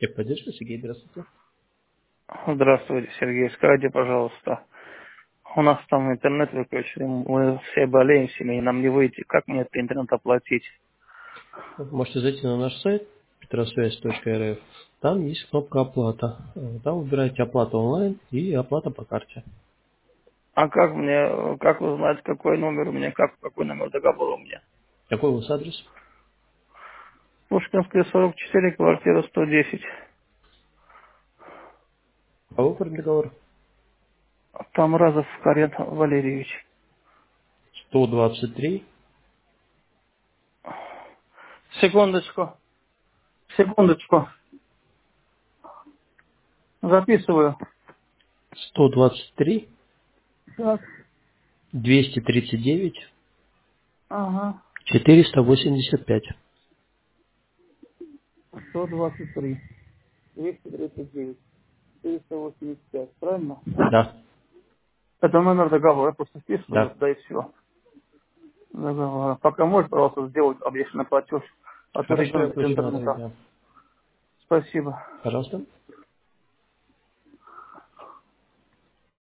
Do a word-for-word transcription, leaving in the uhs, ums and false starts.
Техподдержка, Сергей, здравствуйте. Здравствуйте, Сергей. Скажите, пожалуйста, у нас там интернет выключили, мы все болеем в семье, нам не выйти. Как мне этот интернет оплатить? Вы можете зайти на наш сайт петросвязь точка эр эф. Там есть кнопка оплата. Э, Там выбираете оплату онлайн и оплата по карте. А как мне, как узнать, какой номер у меня, как, какой номер договора у меня? Какой у вас адрес? Пушкинская, сорок четыре, квартира сто десять. Кого про договор? Там Разов Карен Валерьевич. сто двадцать три, Секундочку, секундочку. Записываю. сто двадцать три, Так, двести тридцать девять, ага. четыреста восемьдесят пять. сто двадцать три, двести тридцать девять, четыреста восемьдесят пять. Правильно? Да, Это номер договора, я просто вписываю, да. да и все. Договора. Пока можешь, пожалуйста, сделать обещанный платеж, а то Хорошо, я ребенок с включу на интернета. тогда. Спасибо. Пожалуйста.